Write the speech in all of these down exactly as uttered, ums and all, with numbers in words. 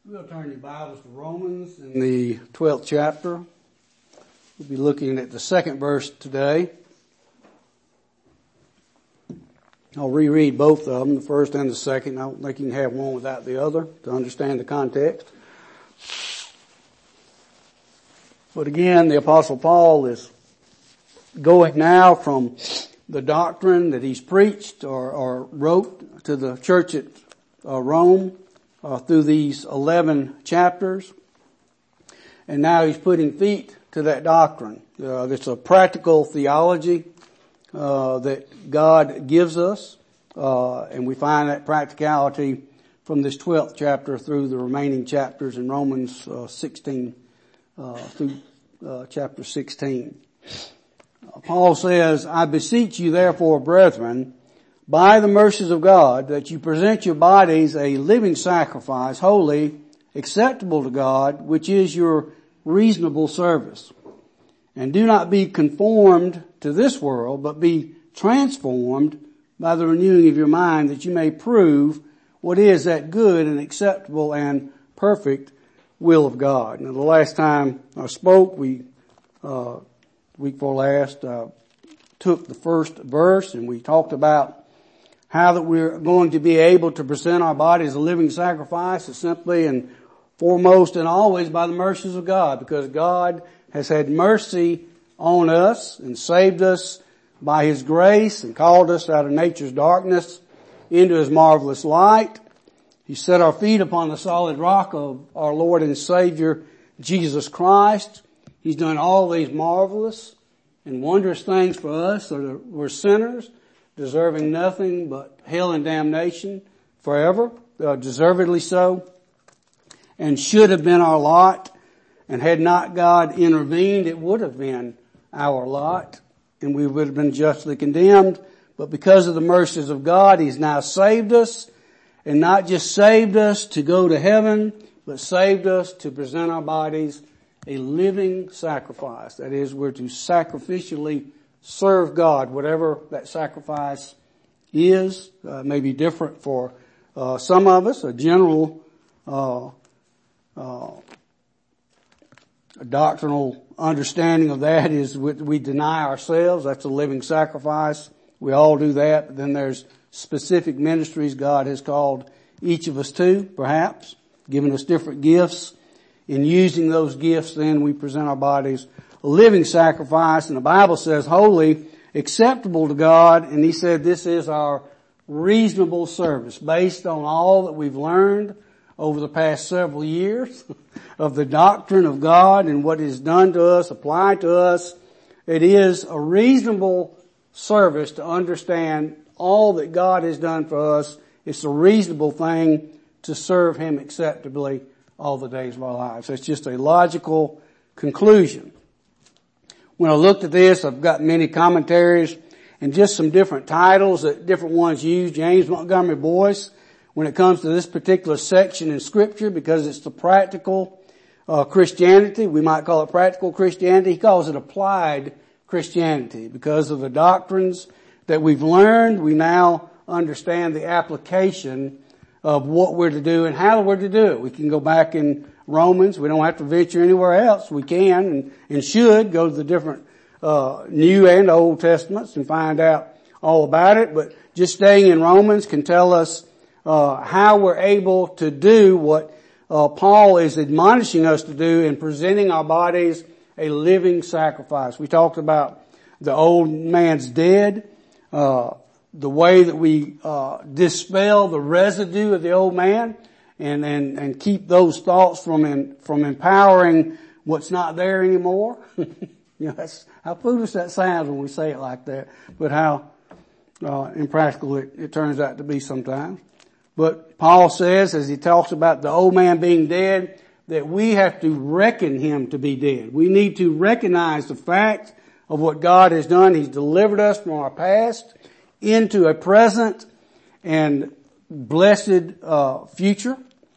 We'll turn your Bibles to Romans in the twelfth chapter. We'll be looking at the second verse today. I'll reread both of them, the first and the second. I don't think you can have one without the other to understand the context. But again, the Apostle Paul is going now from the doctrine that he's preached or, or wrote to the church at uh, Rome uh, through these eleven chapters. And now he's putting feet to that doctrine. Uh, it's a practical theology uh, that God gives us. Uh, and we find that practicality from this twelfth chapter through the remaining chapters in Romans uh, sixteen uh, through uh, chapter sixteen. Paul says, I beseech you therefore, brethren, by the mercies of God, that you present your bodies a living sacrifice, holy, acceptable to God, which is your reasonable service. And do not be conformed to this world, but be transformed by the renewing of your mind, that you may prove what is that good and acceptable and perfect will of God. Now, the last time I spoke, we, uh, week before last, uh, took the first verse and we talked about how that we're going to be able to present our body as a living sacrifice is simply and foremost and always by the mercies of God, because God has had mercy on us and saved us by His grace and called us out of nature's darkness into His marvelous light. He set our feet upon the solid rock of our Lord and Savior, Jesus Christ. He's done all these marvelous and wondrous things for us. We're sinners, deserving nothing but hell and damnation forever, uh, deservedly so, and should have been our lot. And had not God intervened, it would have been our lot, and we would have been justly condemned. But because of the mercies of God, He's now saved us, and not just saved us to go to heaven, but saved us to present our bodies a living sacrifice. That is, we're to sacrificially serve God, whatever that sacrifice is. Uh, may be different for uh, some of us. A general uh, uh, a doctrinal understanding of that is we, we deny ourselves. That's a living sacrifice. We all do that. But then there's specific ministries God has called each of us to, perhaps, giving us different gifts. In using those gifts, then we present our bodies a living sacrifice, and the Bible says holy, acceptable to God, and He said this is our reasonable service based on all that we've learned over the past several years of the doctrine of God and what is done to us, applied to us. It is a reasonable service to understand all that God has done for us. It's a reasonable thing to serve Him acceptably all the days of our lives. It's just a logical conclusion. When I looked at this, I've got many commentaries and just some different titles that different ones use. James Montgomery Boyce, when it comes to this particular section in Scripture, because it's the practical uh, Christianity, we might call it practical Christianity. He calls it applied Christianity. Because of the doctrines that we've learned, we now understand the application of what we're to do and how we're to do it. We can go back in Romans. We don't have to venture anywhere else. We can and, and should go to the different uh New and Old Testaments and find out all about it. But just staying in Romans can tell us uh how we're able to do what uh Paul is admonishing us to do in presenting our bodies a living sacrifice. We talked about the old man's dead, uh the way that we uh dispel the residue of the old man and and and keep those thoughts from in, from empowering what's not there anymore. You know, that's how foolish that sounds when we say it like that, but how uh impractical it, it turns out to be sometimes. But Paul says, as he talks about the old man being dead, that we have to reckon him to be dead. We need to recognize the fact of what God has done. He's delivered us from our past into a present and blessed uh future,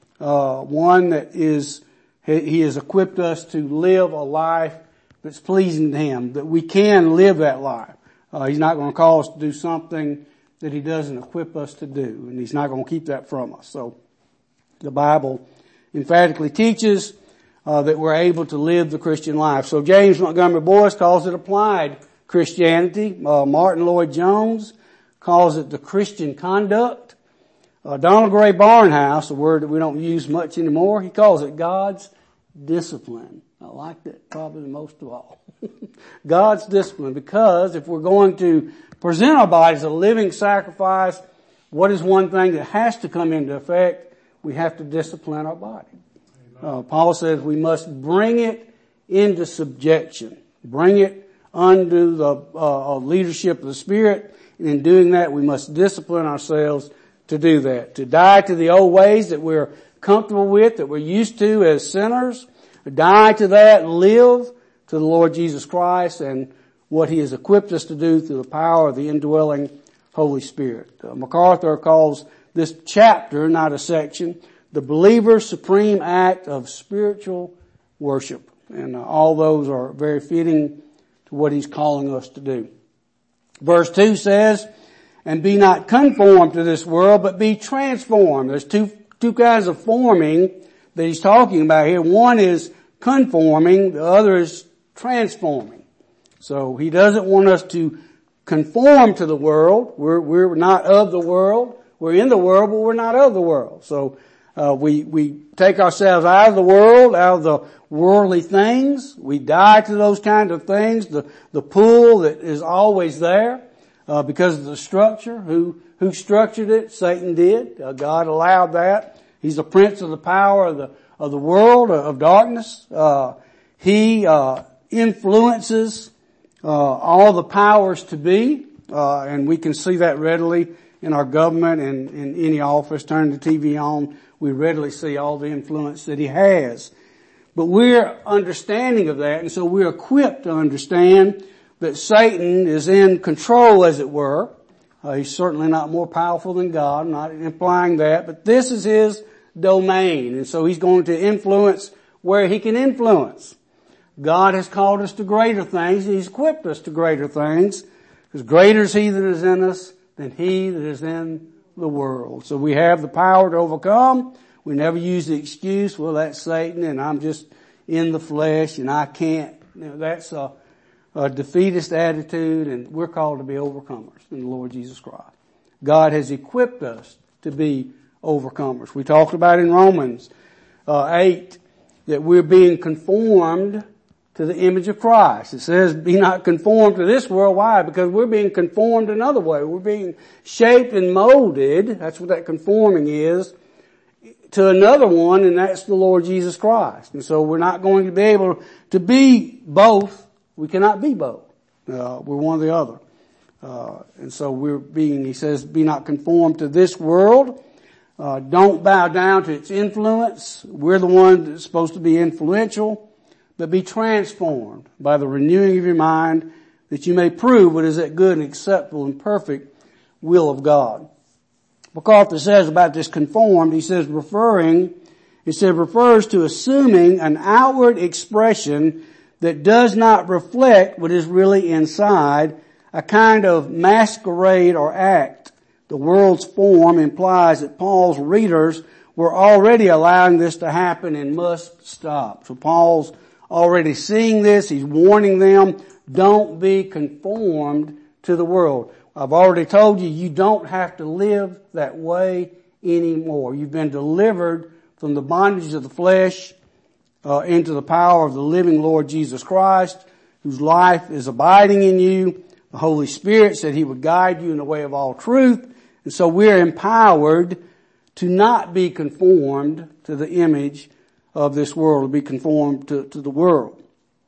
uh one that is He has equipped us to live a life that's pleasing to Him, that we can live that life. Uh, he's not going to call us to do something that He doesn't equip us to do, and He's not going to keep that from us. So the Bible emphatically teaches uh, that we're able to live the Christian life. So James Montgomery Boyce calls it applied Christianity. Uh, Martin Lloyd-Jones calls it the Christian conduct. Uh, Donald Gray Barnhouse, a word that we don't use much anymore, he calls it God's discipline. I like that probably the most of all. God's discipline, because if we're going to present our bodies as a living sacrifice, what is one thing that has to come into effect? We have to discipline our body. Uh, Paul says we must bring it into subjection, bring it under the uh, leadership of the Spirit, and in doing that we must discipline ourselves to do that, to die to the old ways that we're comfortable with, that we're used to as sinners, die to that and live to the Lord Jesus Christ and what He has equipped us to do through the power of the indwelling Holy Spirit. Uh, MacArthur calls this chapter, not a section, the believer's supreme act of spiritual worship. And uh, all those are very fitting to what he's calling us to do. Verse two says, and be not conformed to this world, but be transformed. There's two, two kinds of forming that he's talking about here. One is conforming, the other is transforming. So he doesn't want us to conform to the world. We're, we're not of the world. We're in the world, but we're not of the world. So, uh, we, we take ourselves out of the world, out of the worldly things. We die to those kinds of things, the, the pull that is always there, uh, because of the structure. Who, who structured it? Satan did. Uh, God allowed that. He's the prince of the power of the, of the world, of darkness. Uh, he, uh, influences, uh, all the powers to be, uh, and we can see that readily in our government and in any office. Turn the T V on, we readily see all the influence that he has. But we're understanding of that, and so we're equipped to understand that Satan is in control, as it were. Uh, he's certainly not more powerful than God, I'm not implying that, but this is his domain, and so he's going to influence where he can influence. God has called us to greater things, and He's equipped us to greater things, because greater is He that is in us than he that is in the world. So we have the power to overcome. We never use the excuse, well, that's Satan and I'm just in the flesh and I can't. You know, that's a, a defeatist attitude, and we're called to be overcomers in the Lord Jesus Christ. God has equipped us to be overcomers. We talked about in Romans uh, eight that we're being conformed to the image of Christ. It says, be not conformed to this world. Why? Because we're being conformed another way. We're being shaped and molded, that's what that conforming is, to another one, and that's the Lord Jesus Christ. And so we're not going to be able to be both. We cannot be both. Uh, we're one or the other. Uh, and so we're being, he says, be not conformed to this world. Uh, don't bow down to its influence. We're the one that's supposed to be influential. But be transformed by the renewing of your mind, that you may prove what is that good and acceptable and perfect will of God. MacArthur says about this conformed, he says referring, he said refers to assuming an outward expression that does not reflect what is really inside, a kind of masquerade or act. The world's form implies that Paul's readers were already allowing this to happen and must stop. So Paul's already seeing this. He's warning them, don't be conformed to the world. I've already told you, you don't have to live that way anymore. You've been delivered from the bondage of the flesh uh, into the power of the living Lord Jesus Christ, whose life is abiding in you. The Holy Spirit said He would guide you in the way of all truth. And so we're empowered to not be conformed to the image of this world, to be conformed to, to the world.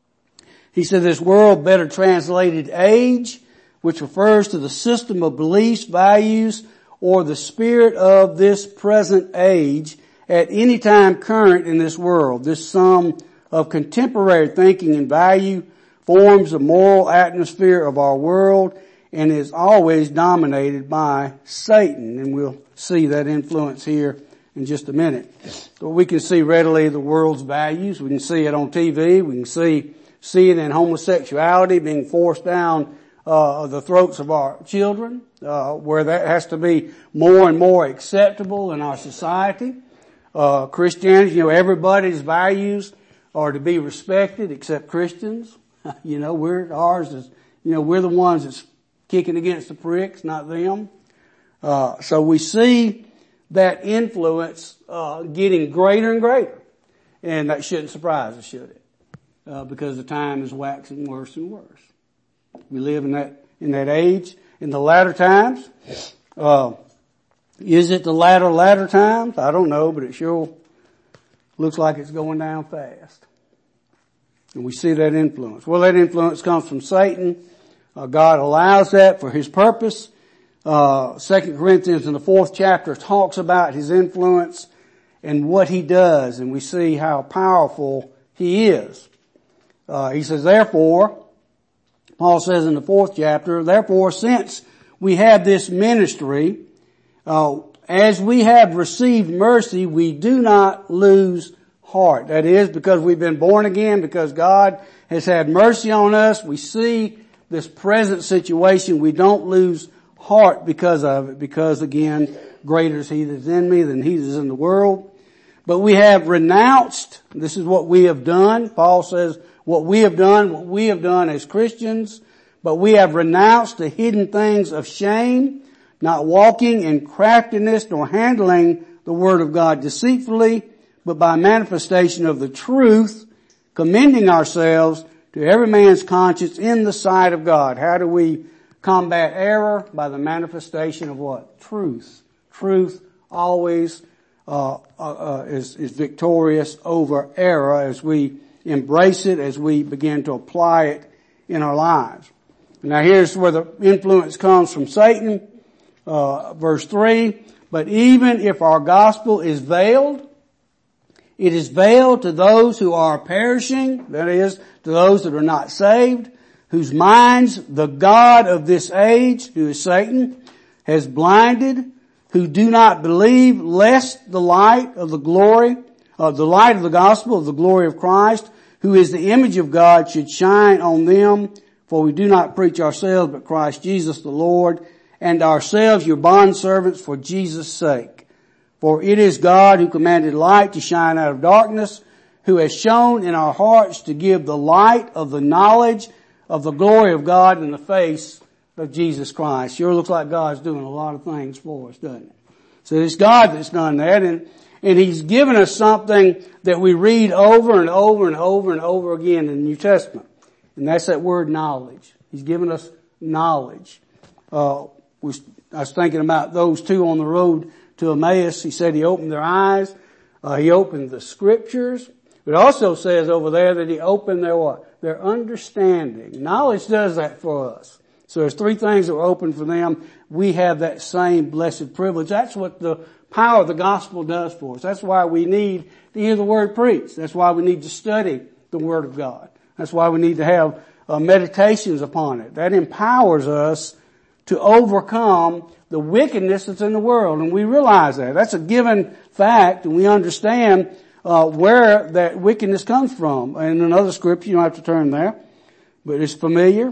He said this world, better translated age, which refers to the system of beliefs, values, or the spirit of this present age at any time current in this world. This sum of contemporary thinking and value forms the moral atmosphere of our world and is always dominated by Satan. And we'll see that influence here in just a minute. But we can see readily the world's values. We can see it on T V. We can see, see it in homosexuality being forced down uh the throats of our children, uh where that has to be more and more acceptable in our society. Uh, Christianity, you know, everybody's values are to be respected except Christians. You know, we're, ours is, you know, we're the ones that's kicking against the pricks, not them. Uh, so we see that influence, uh, getting greater and greater. And that shouldn't surprise us, should it? Uh, because the time is waxing worse and worse. We live in that, in that age, in the latter times. Uh, is it the latter, latter times? I don't know, but it sure looks like it's going down fast. And we see that influence. Well, that influence comes from Satan. Uh, God allows that for His purpose. Uh, Second Corinthians in the fourth chapter talks about His influence and what He does, and we see how powerful He is. Uh, he says, therefore, Paul says in the fourth chapter, therefore, since we have this ministry, uh, as we have received mercy, we do not lose heart. That is, because we've been born again, because God has had mercy on us, we see this present situation, we don't lose heart because of it, because again, greater is He that is in me than he that is in the world. But we have renounced, this is what we have done. Paul says, what we have done, what we have done as Christians, but we have renounced the hidden things of shame, not walking in craftiness nor handling the word of God deceitfully, but by manifestation of the truth, commending ourselves to every man's conscience in the sight of God. How do we combat error? By the manifestation of what? Truth. Truth always uh, uh, uh is, is victorious over error as we embrace it, as we begin to apply it in our lives. Now here's where the influence comes from Satan. Uh, verse three, but even if our gospel is veiled, it is veiled to those who are perishing, that is, to those that are not saved, whose minds the God of this age, who is Satan, has blinded, who do not believe, lest the light of the glory, of the light of the gospel of the glory of Christ, who is the image of God, should shine on them. For we do not preach ourselves, but Christ Jesus the Lord, and ourselves your bondservants for Jesus' sake. For it is God who commanded light to shine out of darkness, who has shown in our hearts to give the light of the knowledge of the glory of God in the face of Jesus Christ. Sure looks like God's doing a lot of things for us, doesn't it? So it's God that's done that, and, and He's given us something that we read over and over and over and over again in the New Testament. And that's that word knowledge. He's given us knowledge. Uh, we, I was thinking about those two on the road to Emmaus. He said He opened their eyes. Uh, he opened the scriptures. It also says over there that He opened their what? Their understanding. Knowledge does that for us. So there's three things that were open for them. We have that same blessed privilege. That's what the power of the gospel does for us. That's why we need to hear the word preached. That's why we need to study the word of God. That's why we need to have uh, meditations upon it. That empowers us to overcome the wickedness that's in the world. And we realize that. That's a given fact, and we understand uh where that wickedness comes from. And in another scripture, you don't have to turn there, but it's familiar.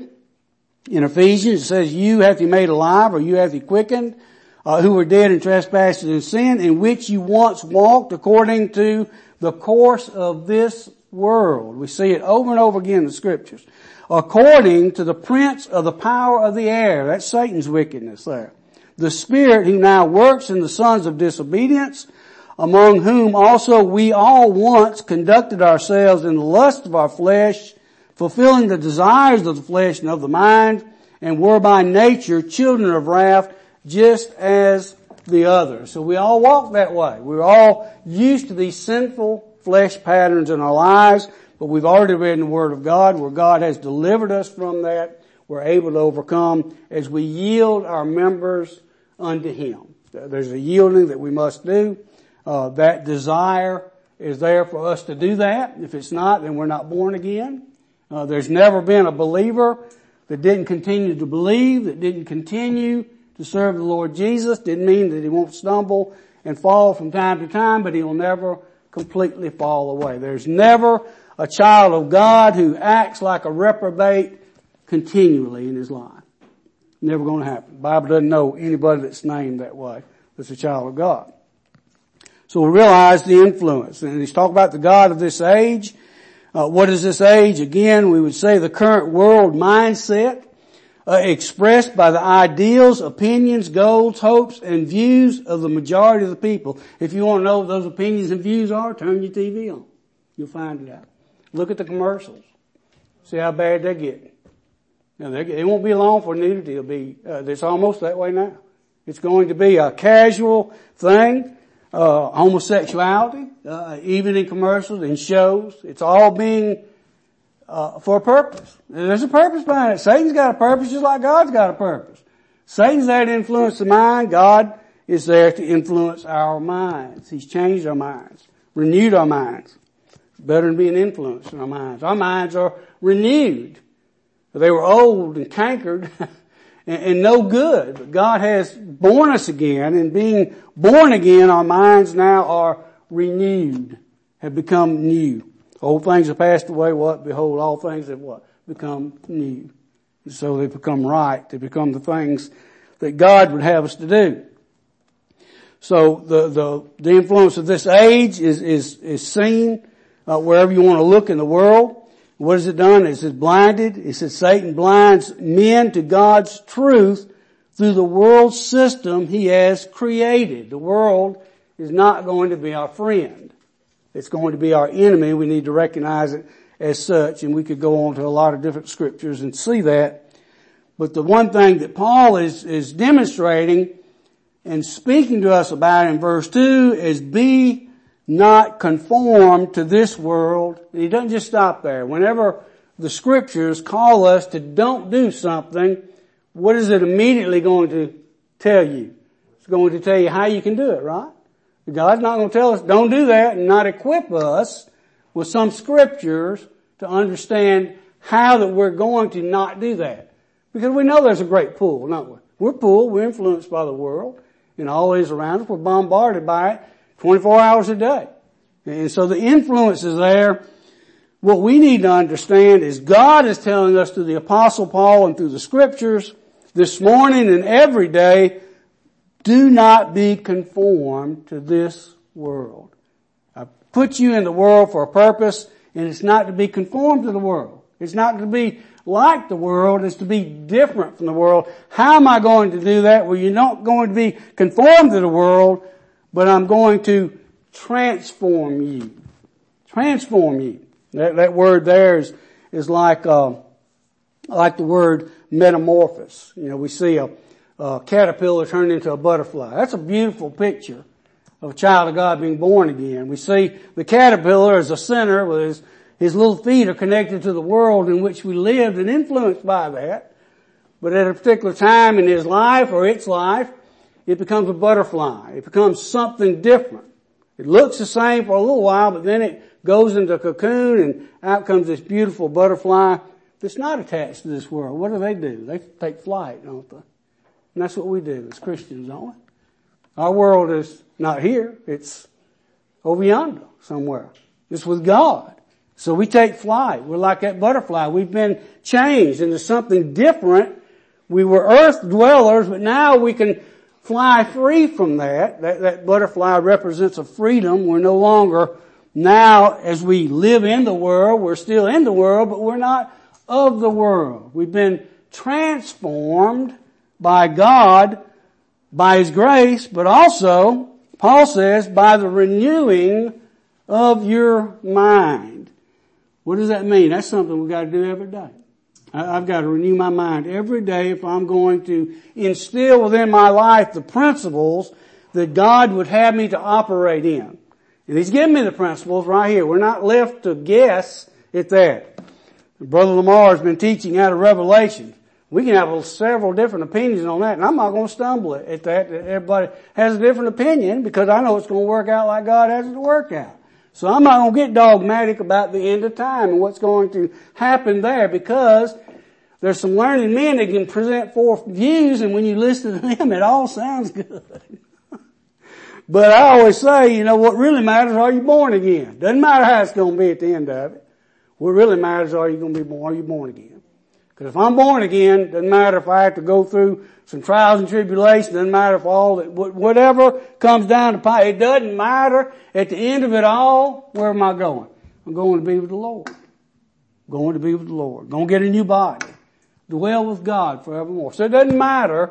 In Ephesians, it says, you hath He made alive, or you hath He quickened, uh, who were dead in trespasses and sin, in which you once walked according to the course of this world. We see it over and over again in the scriptures. According to the prince of the power of the air. That's Satan's wickedness there. The spirit who now works in the sons of disobedience, among whom also we all once conducted ourselves in the lust of our flesh, fulfilling the desires of the flesh and of the mind, and were by nature children of wrath, just as the others. So we all walk that way. We're all used to these sinful flesh patterns in our lives, but we've already read in the Word of God where God has delivered us from that. We're able to overcome as we yield our members unto Him. There's a yielding that we must do. Uh, that desire is there for us to do that. If it's not, then we're not born again. Uh, there's never been a believer that didn't continue to believe, that didn't continue to serve the Lord Jesus. Didn't mean that he won't stumble and fall from time to time, but he will never completely fall away. There's never a child of God who acts like a reprobate continually in his life. Never going to happen. The Bible doesn't know anybody that's named that way that's a child of God. So we realize the influence. And he's talking about the God of this age. Uh, what is this age? Again, we would say the current world mindset, uh, expressed by the ideals, opinions, goals, hopes, and views of the majority of the people. If you want to know what those opinions and views are, turn your T V on. You'll find it out. Look at the commercials. See how bad they're getting. Now, it won't be long for nudity. It'll be, uh, it's almost that way now. It's going to be a casual thing. Uh, homosexuality, uh, even in commercials, in shows. It's all being, uh, for a purpose. And there's a purpose behind it. Satan's got a purpose just like God's got a purpose. Satan's there to influence the mind. God is there to influence our minds. He's changed our minds, renewed our minds. It's better than being influenced in our minds. Our minds are renewed. They were old and cankered and, and no good. But God has born us again, and being born again, our minds now are renewed, have become new. Old things have passed away. What? Behold, all things have what? Become new. And so they become right. They become the things that God would have us to do. So the the the influence of this age is is is seen uh, wherever you want to look in the world. What has it done? It says blinded. It says Satan blinds men to God's truth through the world system he has created. The world is not going to be our friend. It's going to be our enemy. We need to recognize it as such, and we could go on to a lot of different scriptures and see that. But the one thing that Paul is, is demonstrating and speaking to us about in verse two is be not conformed to this world. And he doesn't just stop there. Whenever the scriptures call us to don't do something, what is it immediately going to tell you? It's going to tell you how you can do it, right? God's not going to tell us don't do that and not equip us with some scriptures to understand how that we're going to not do that. Because we know there's a great pull, don't we? We're pulled, we're influenced by the world and all is around us. We're bombarded by it twenty-four hours a day. And so the influence is there. What we need to understand is God is telling us through the Apostle Paul and through the scriptures this morning and every day, do not be conformed to this world. I put you in the world for a purpose, and it's not to be conformed to the world. It's not to be like the world. It's to be different from the world. How am I going to do that? Well, you're not going to be conformed to the world, but I'm going to transform you. Transform you. That, that word there is, is like, uh, like the word metamorphosis. You know, we see a, a caterpillar turned into a butterfly. That's a beautiful picture of a child of God being born again. We see the caterpillar as a sinner with his, his little feet are connected to the world in which we lived and influenced by that. But at a particular time in his life or its life, it becomes a butterfly. It becomes something different. It looks the same for a little while, but then it goes into a cocoon and out comes this beautiful butterfly that's not attached to this world. What do they do? They take flight, don't they? And that's what we do as Christians, don't we? Our world is not here. It's over yonder somewhere. It's with God. So we take flight. We're like that butterfly. We've been changed into something different. We were earth dwellers, but now we can fly free from that. That, that butterfly represents a freedom. We're no longer now, as we live in the world, we're still in the world, but we're not of the world. We've been transformed by God, by His grace, but also, Paul says, by the renewing of your mind. What does that mean? That's something we've got to do every day. I've got to renew my mind every day if I'm going to instill within my life the principles that God would have me to operate in. And He's given me the principles right here. We're not left to guess at that. Brother Lamar has been teaching out of Revelation. We can have several different opinions on that, and I'm not going to stumble at that. Everybody has a different opinion because I know it's going to work out like God has it to work out. So I'm not going to get dogmatic about the end of time and what's going to happen there, because there's some learned men that can present forth views, and when you listen to them, it all sounds good. But I always say, you know, what really matters, are you born again? Doesn't matter how it's going to be at the end of it. What really matters, are you going to be born, are you born again? Because if I'm born again, doesn't matter if I have to go through some trials and tribulations, doesn't matter if all that, whatever comes down to pipe, it doesn't matter. At the end of it all, where am I going? I'm going to be with the Lord. I'm going to be with the Lord. Going to get a new body. Dwell with God forevermore. So it doesn't matter.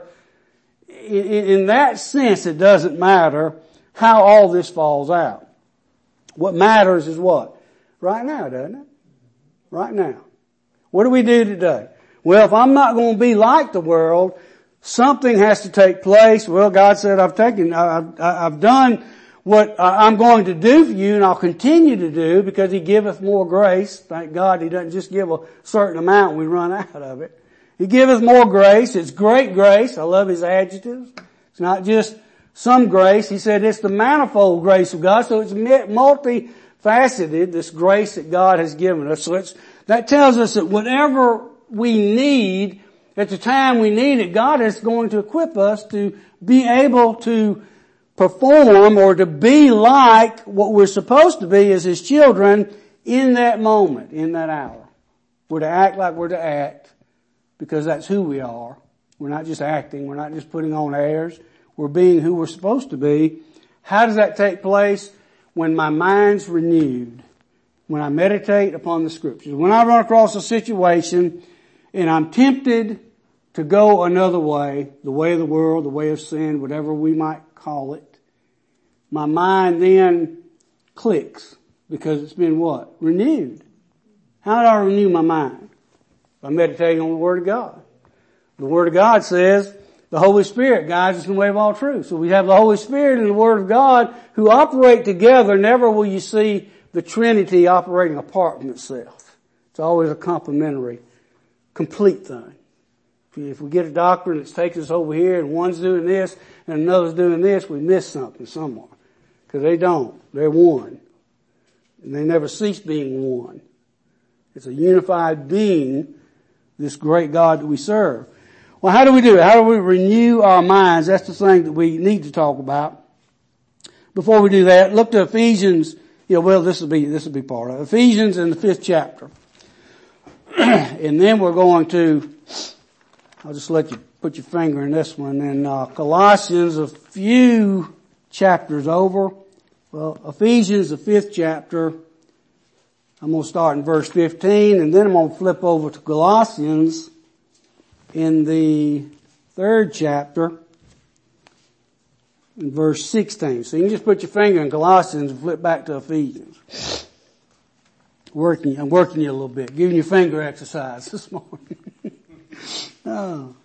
In, in that sense, it doesn't matter how all this falls out. What matters is what? Right now, doesn't it? Right now. What do we do today? Well, if I'm not going to be like the world, something has to take place. Well, God said, I've taken, I've, I've done what I'm going to do for you, and I'll continue to do, because He giveth more grace. Thank God He doesn't just give a certain amount and we run out of it. He giveth more grace. It's great grace. I love His adjectives. It's not just some grace. He said it's the manifold grace of God. So it's multifaceted, this grace that God has given us. So it's, that tells us that whatever we need at the time we need it, God is going to equip us to be able to perform or to be like what we're supposed to be as His children in that moment, in that hour. We're to act like we're to act, because that's who we are. We're not just acting. We're not just putting on airs. We're being who we're supposed to be. How does that take place? When my mind's renewed. When I meditate upon the Scriptures. When I run across a situation and I'm tempted to go another way, the way of the world, the way of sin, whatever we might call it, my mind then clicks, because it's been what? Renewed. How do I renew my mind? By meditating on the Word of God. The Word of God says the Holy Spirit guides us in the way of all truth. So we have the Holy Spirit and the Word of God who operate together. Never will you see the Trinity operating apart from itself. It's always a complementary, complete thing. If we get a doctrine that's taking us over here and one's doing this and another's doing this, we miss something somewhere. Because they don't. They're one. And they never cease being one. It's a unified being, this great God that we serve. Well, how do we do it? How do we renew our minds? That's the thing that we need to talk about. Before we do that, look to Ephesians. Yeah, well, this will be, this will be part of it. Ephesians in the fifth chapter. And then we're going to, I'll just let you put your finger in this one. In uh, Colossians, a few chapters over. Well, Ephesians, the fifth chapter. I'm going to start in verse fifteen, and then I'm going to flip over to Colossians in the third chapter, in verse sixteen. So you can just put your finger in Colossians and flip back to Ephesians. Working, I'm working you a little bit, giving you finger exercise this morning. oh.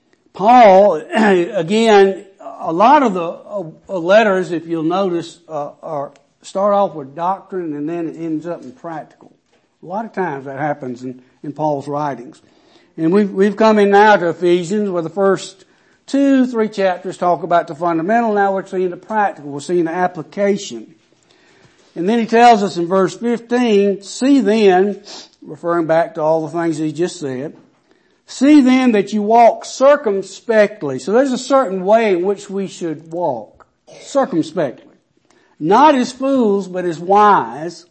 Paul, again, a lot of the uh, letters, if you'll notice, uh, are start off with doctrine and then it ends up in practical. A lot of times that happens in, in Paul's writings. And we've, we've come in now to Ephesians, where the first two, three chapters talk about the fundamental. Now we're seeing the practical. We're seeing the application. And then he tells us in verse fifteen, see then, referring back to all the things he just said, see then that you walk circumspectly. So there's a certain way in which we should walk. Circumspectly. Not as fools, but as wise,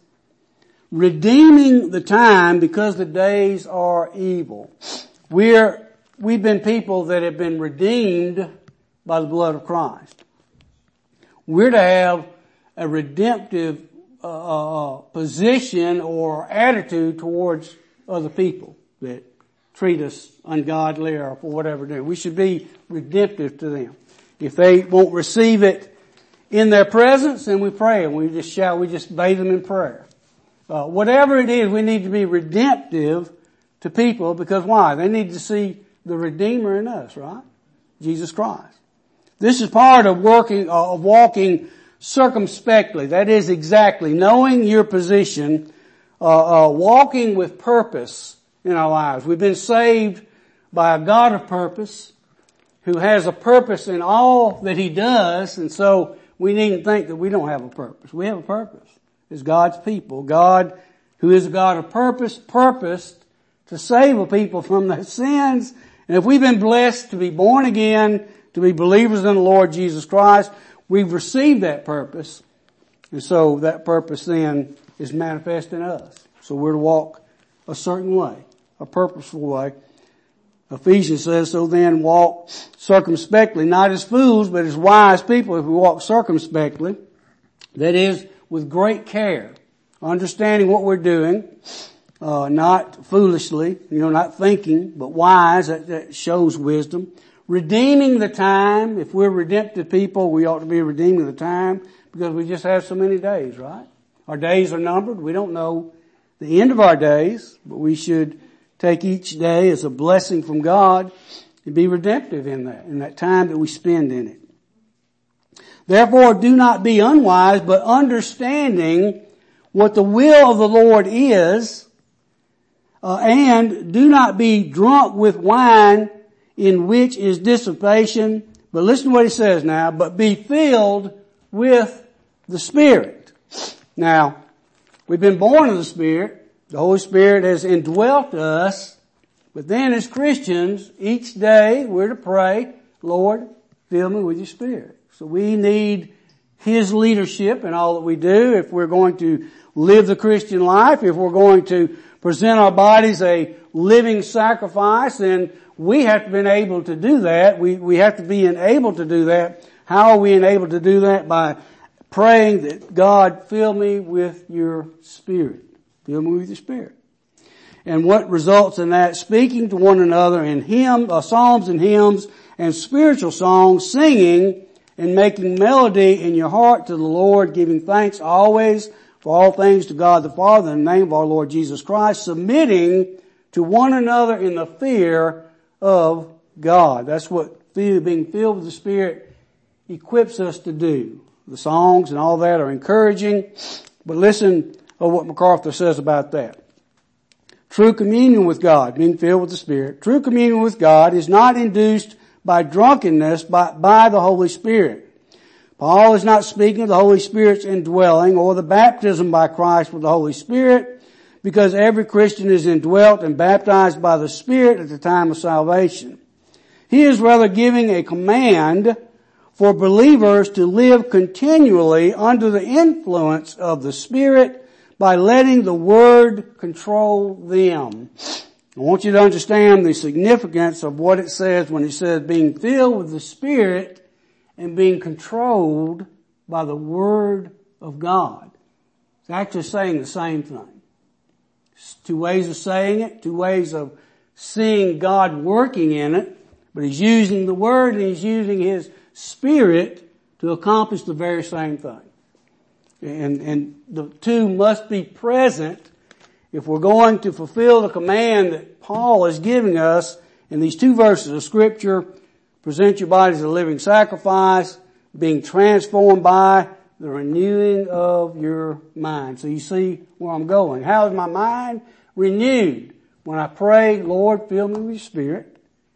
redeeming the time because the days are evil. We're, we've been people that have been redeemed by the blood of Christ. We're to have a redemptive uh, position or attitude towards other people that treat us ungodly or for whatever reason. We should be redemptive to them. If they won't receive it in their presence, then we pray and we just shout, we just bathe them in prayer. Uh, whatever it is, we need to be redemptive to people, because why? They need to see the Redeemer in us, right? Jesus Christ. This is part of working, uh, of walking circumspectly. That is exactly knowing your position, uh, uh, walking with purpose in our lives. We've been saved by a God of purpose who has a purpose in all that He does, and so we needn't think that we don't have a purpose. We have a purpose. As God's people, God, who is a God of purpose, purposed to save a people from their sins. And if we've been blessed to be born again, to be believers in the Lord Jesus Christ, we've received that purpose. And so that purpose then is manifest in us. So we're to walk a certain way, a purposeful way. Ephesians says, so then walk circumspectly, not as fools, but as wise people if we walk circumspectly. That is, with great care, understanding what we're doing, uh, not foolishly, you know, not thinking, but wise. That, that shows wisdom. Redeeming the time. If we're redemptive people, we ought to be redeeming the time because we just have so many days, right? Our days are numbered. We don't know the end of our days, but we should take each day as a blessing from God and be redemptive in that, in that time that we spend in it. Therefore, do not be unwise, but understanding what the will of the Lord is, uh, and do not be drunk with wine in which is dissipation. But listen to what he says now, but be filled with the Spirit. Now, we've been born of the Spirit. The Holy Spirit has indwelt us. But then as Christians, each day we're to pray, Lord, fill me with your Spirit. So we need His leadership in all that we do if we're going to live the Christian life, if we're going to present our bodies a living sacrifice, then we have to be able to do that. We, we have to be enabled to do that. How are we enabled to do that? By praying that God fill me with your Spirit. Fill me with your Spirit. And what results in that? Speaking to one another in hymn, uh, psalms and hymns and spiritual songs, singing and making melody in your heart to the Lord, giving thanks always for all things to God the Father in the name of our Lord Jesus Christ, submitting to one another in the fear of God. That's what being filled with the Spirit equips us to do. The songs and all that are encouraging, but listen to what MacArthur says about that. True communion with God, being filled with the Spirit, true communion with God is not induced by drunkenness, but by the Holy Spirit. Paul is not speaking of the Holy Spirit's indwelling or the baptism by Christ with the Holy Spirit, because every Christian is indwelt and baptized by the Spirit at the time of salvation. He is rather giving a command for believers to live continually under the influence of the Spirit by letting the Word control them. I want you to understand the significance of what it says when he says being filled with the Spirit and being controlled by the Word of God. It's actually saying the same thing. It's two ways of saying it, two ways of seeing God working in it, but he's using the Word and he's using his Spirit to accomplish the very same thing. And, and the two must be present if we're going to fulfill the command that Paul is giving us in these two verses of Scripture. Present your bodies as a living sacrifice, being transformed by the renewing of your mind. So you see where I'm going. How is my mind renewed? When I pray, Lord, fill me with your Spirit.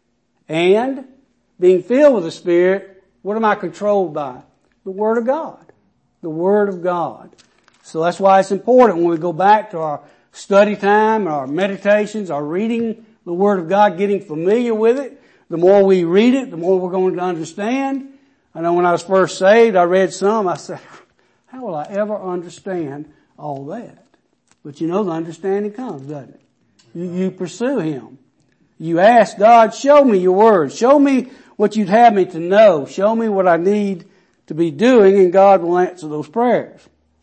And being filled with the Spirit, what am I controlled by? The Word of God. The Word of God. So that's why it's important when we go back to our study time, our meditations, our reading the Word of God, getting familiar with it. The more we read it, the more we're going to understand. I know when I was first saved, I read some, I said, how will I ever understand all that? But you know the understanding comes, doesn't it? You, you pursue Him. You ask God, show me your Word. Show me what you'd have me to know. Show me what I need to be doing, and God will answer those prayers.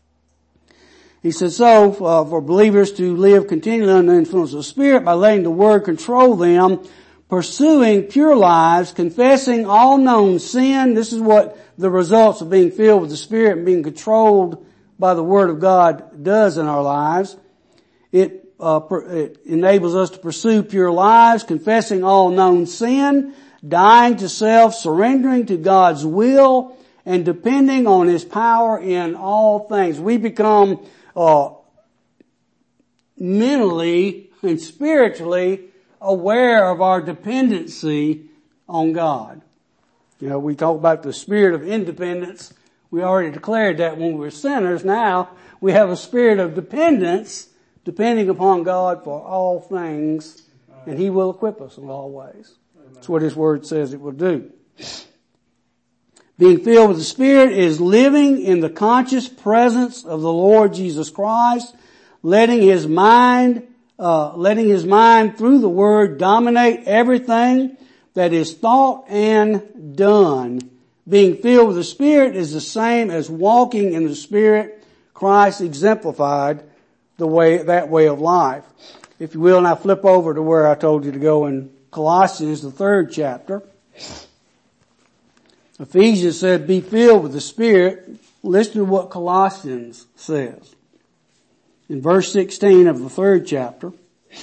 He said, so, uh, for believers to live continually under the influence of the Spirit by letting the Word control them, pursuing pure lives, confessing all known sin. This is what the results of being filled with the Spirit and being controlled by the Word of God does in our lives. It, uh, it enables us to pursue pure lives, confessing all known sin, dying to self, surrendering to God's will, and depending on His power in all things. We become uh, mentally and spiritually aware of our dependency on God. You know, we talk about the spirit of independence. We already declared that when we were sinners. Now we have a spirit of dependence, depending upon God for all things, and He will equip us in all ways. That's what His Word says it will do. Being filled with the Spirit is living in the conscious presence of the Lord Jesus Christ, letting His mind uh, letting his mind through the Word dominate everything that is thought and done. Being filled with the Spirit is the same as walking in the Spirit. Christ exemplified the way, that way of life. If you will, now flip over to where I told you to go in Colossians, the third chapter. Ephesians said, be filled with the Spirit. Listen to what Colossians says. In verse sixteen of the third chapter.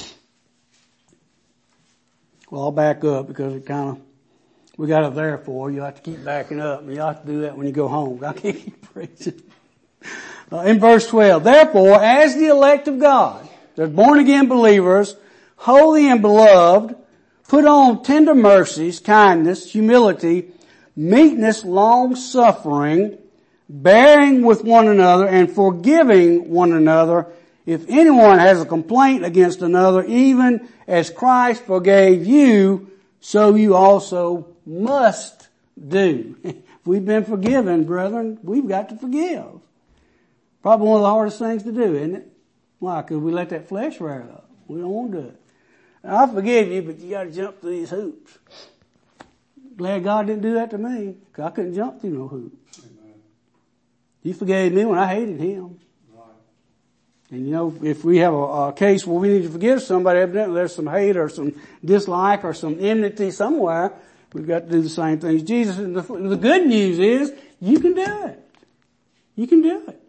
Well, I'll back up because it kind of, we got it there for you. You have to keep backing up. You have to do that when you go home. I can't keep preaching. Uh, in verse twelve, therefore, as the elect of God, the born again believers, holy and beloved, put on tender mercies, kindness, humility, meekness, long suffering, bearing with one another and forgiving one another. If anyone has a complaint against another, even as Christ forgave you, so you also must do. If we've been forgiven, brethren, we've got to forgive. Probably one of the hardest things to do, isn't it? Why? Because we let that flesh rear up. We don't want to do it. I forgive you, but you got to jump through these hoops. Glad God didn't do that to me, because I couldn't jump through no hoops. Amen. He forgave me when I hated him. Right. And you know, if we have a, a case where we need to forgive somebody, evidently there's some hate or some dislike or some enmity somewhere, we've got to do the same thing as Jesus. And the, the good news is, you can do it. You can do it.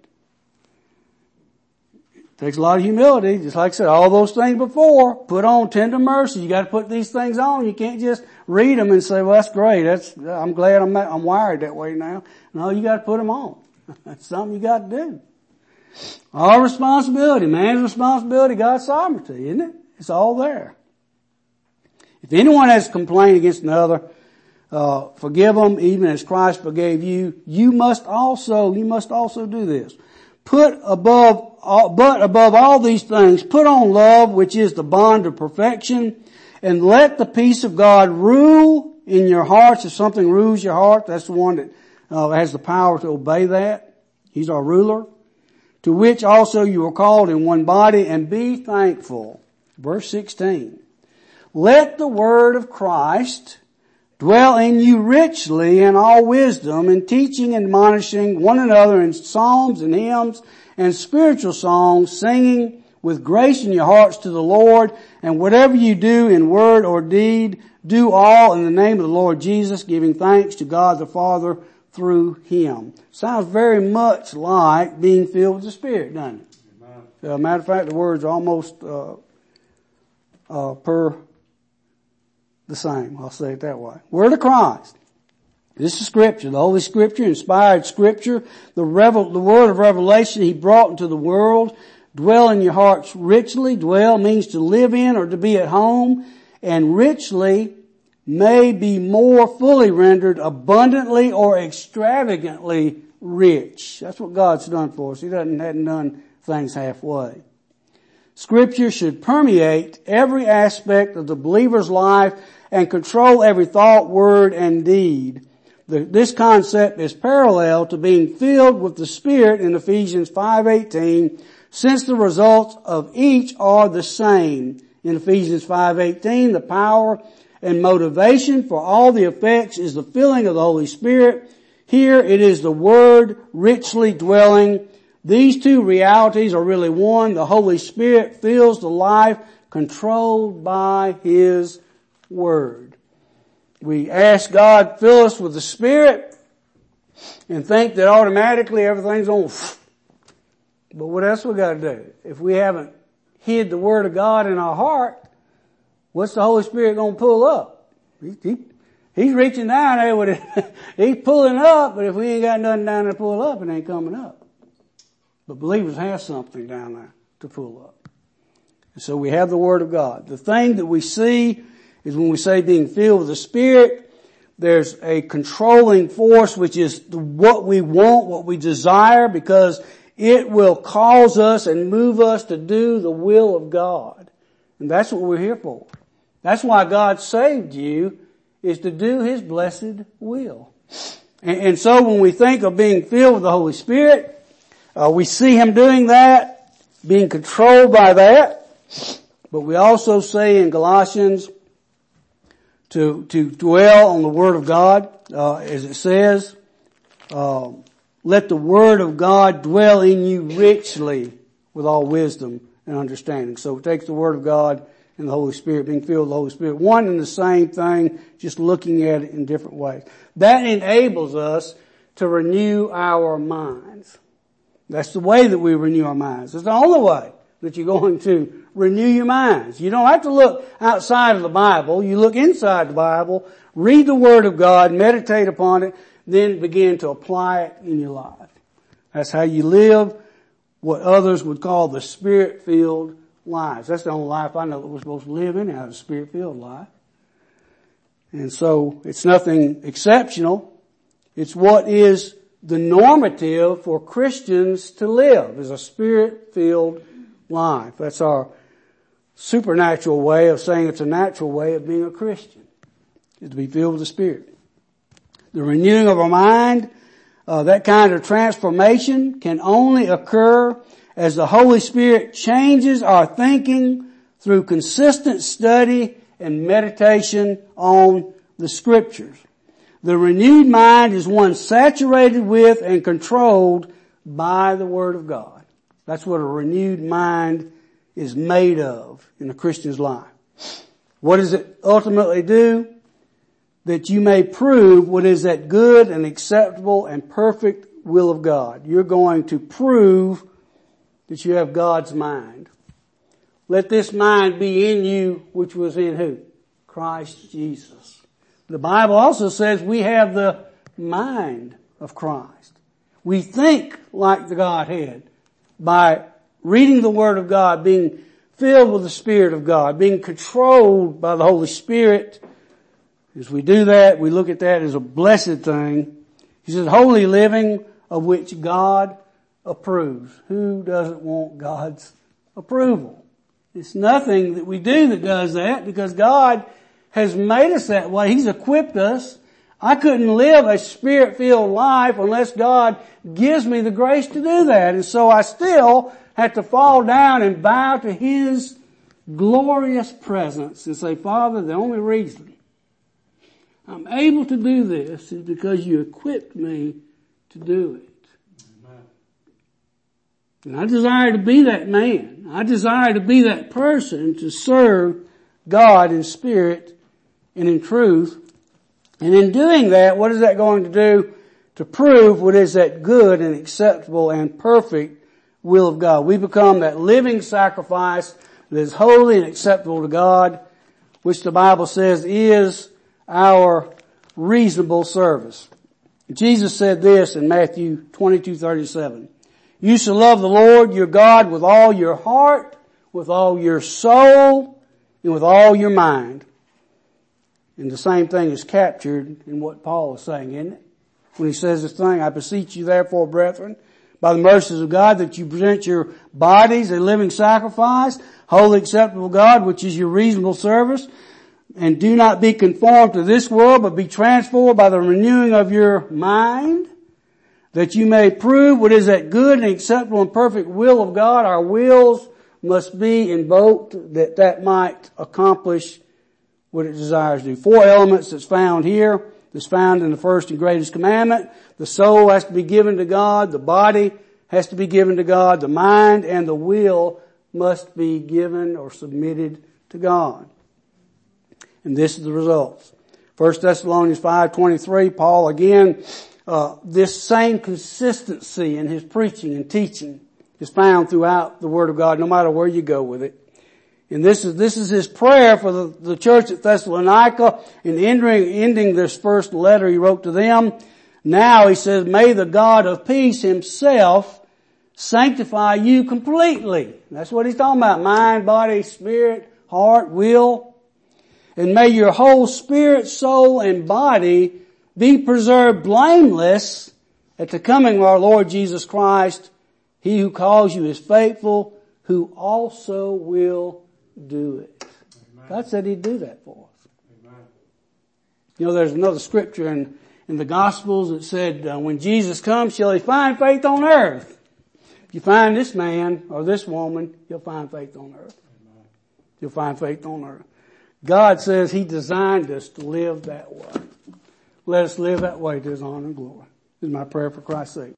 Takes a lot of humility, just like I said, all those things before. Put on tender mercy. You got to put these things on. You can't just read them and say, "Well, that's great. That's I'm glad I'm I'm wired that way now." No, you got to put them on. That's something you got to do. All responsibility, man's responsibility, God's sovereignty, isn't it? It's all there. If anyone has a complaint against another, uh, forgive them, even as Christ forgave you. You must also, you must also do this. Put above, all, but above all these things, put on love, which is the bond of perfection, and let the peace of God rule in your hearts. If something rules your heart, that's the one that uh, has the power to obey that. He's our ruler. To which also you are called in one body, and be thankful. Verse sixteen. Let the word of Christ dwell in you richly in all wisdom, and teaching and admonishing one another in psalms and hymns and spiritual songs, singing with grace in your hearts to the Lord. And whatever you do in word or deed, do all in the name of the Lord Jesus, giving thanks to God the Father through Him. Sounds very much like being filled with the Spirit, doesn't it? As a matter of fact, the words are almost uh, uh, per the same. I'll say it that way. Word of Christ. This is Scripture, the Holy Scripture, inspired Scripture, the revel, the word of revelation He brought into the world. Dwell in your hearts richly. Dwell means to live in or to be at home. And richly may be more fully rendered abundantly or extravagantly rich. That's what God's done for us. He doesn't, hadn't done things halfway. Scripture should permeate every aspect of the believer's life and control every thought, word, and deed. The, this concept is parallel to being filled with the Spirit in Ephesians five eighteen, since the results of each are the same. In Ephesians five eighteen, the power and motivation for all the effects is the filling of the Holy Spirit. Here it is the Word richly dwelling. These two realities are really one. The Holy Spirit fills the life controlled by His Word. We ask God, fill us with the Spirit, and think that automatically everything's on. But what else we got to do? If we haven't hid the Word of God in our heart, what's the Holy Spirit going to pull up? He, he, he's reaching down there with it. He's pulling up, but if we ain't got nothing down there to pull up, it ain't coming up. But believers have something down there to pull up. And so we have the Word of God. The thing that we see is when we say being filled with the Spirit, there's a controlling force which is what we want, what we desire, because it will cause us and move us to do the will of God. And that's what we're here for. That's why God saved you, is to do His blessed will. And, and so when we think of being filled with the Holy Spirit, uh, we see Him doing that, being controlled by that. But we also say in Galatians to, to dwell on the Word of God, uh, as it says, uh, let the Word of God dwell in you richly with all wisdom and understanding. So it takes the Word of God and the Holy Spirit, being filled with the Holy Spirit. One and the same thing, just looking at it in different ways. That enables us to renew our minds. That's the way that we renew our minds. It's the only way that you're going to renew your minds. You don't have to look outside of the Bible. You look inside the Bible, read the Word of God, meditate upon it, then begin to apply it in your life. That's how you live what others would call the Spirit-filled lives. That's the only life I know that we're supposed to live in, a Spirit-filled life. And so it's nothing exceptional. It's what is the normative for Christians to live, is a Spirit-filled life. That's our supernatural way of saying it's a natural way of being a Christian, is to be filled with the Spirit. The renewing of our mind, uh, that kind of transformation can only occur as the Holy Spirit changes our thinking through consistent study and meditation on the Scriptures. The renewed mind is one saturated with and controlled by the Word of God. That's what a renewed mind is made of in a Christian's life. What does it ultimately do? That you may prove what is that good and acceptable and perfect will of God. You're going to prove that you have God's mind. Let this mind be in you, which was in who? Christ Jesus. The Bible also says we have the mind of Christ. We think like the Godhead by reading the Word of God, being filled with the Spirit of God, being controlled by the Holy Spirit. As we do that, we look at that as a blessed thing. He says, holy living of which God approves. Who doesn't want God's approval? It's nothing that we do that does that, because God has made us that way. He's equipped us. I couldn't live a Spirit-filled life unless God gives me the grace to do that. And so I still have to fall down and bow to His glorious presence and say, Father, the only reason I'm able to do this is because you equipped me to do it. Amen. And I desire to be that man. I desire to be that person to serve God in spirit and in truth. And in doing that, what is that going to do? To prove what is that good and acceptable and perfect will of God. We become that living sacrifice that is holy and acceptable to God, which the Bible says is our reasonable service. Jesus said this in Matthew twenty-two thirty-seven. You shall love the Lord your God with all your heart, with all your soul, and with all your mind. And the same thing is captured in what Paul is saying, isn't it? When he says this thing, I beseech you therefore, brethren, by the mercies of God, that you present your bodies a living sacrifice, wholly acceptable to God, which is your reasonable service. And do not be conformed to this world, but be transformed by the renewing of your mind, that you may prove what is that good and acceptable and perfect will of God. Our wills must be invoked that that might accomplish what it desires to do. Four elements that's found here, that's found in the first and greatest commandment. The soul has to be given to God. The body has to be given to God. The mind and the will must be given or submitted to God. And this is the results. First Thessalonians five twenty-three, Paul again, uh, this same consistency in his preaching and teaching is found throughout the Word of God, no matter where you go with it. And this is, this is his prayer for the, the church at Thessalonica in ending, ending this first letter he wrote to them. Now he says, may the God of peace himself sanctify you completely. That's what he's talking about. Mind, body, spirit, heart, will. And may your whole spirit, soul, and body be preserved blameless at the coming of our Lord Jesus Christ. He who calls you is faithful, who also will do it. Amen. God said He'd do that for us. Amen. You know, there's another scripture in, in the Gospels that said, uh, when Jesus comes, shall He find faith on earth? If you find this man or this woman, you'll find faith on earth. Amen. you'll find faith on earth. God says He designed us to live that way. Let us live that way to His honor and glory. This is my prayer for Christ's sake.